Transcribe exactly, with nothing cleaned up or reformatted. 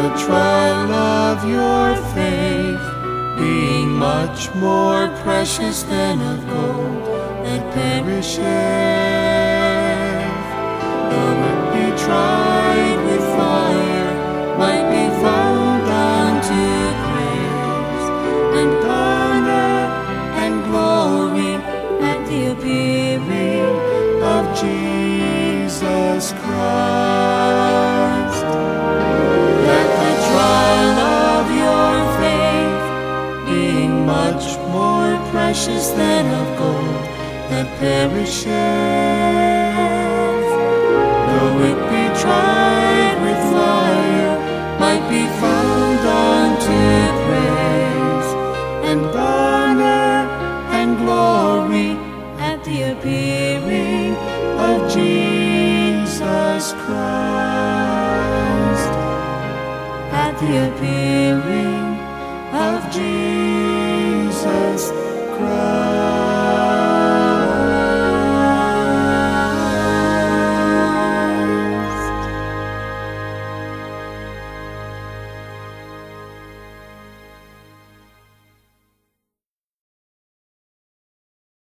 the trial of your faith, being much more precious than of gold that perisheth, though it be tried with fire, might be found unto praise and honor and glory at the appearing of Jesus Christ. That the trial of your faith, being much more precious than of gold that perisheth, though it be tried with fire, might be found unto praise and honor and glory at the appearing of Jesus Christ. At the appearing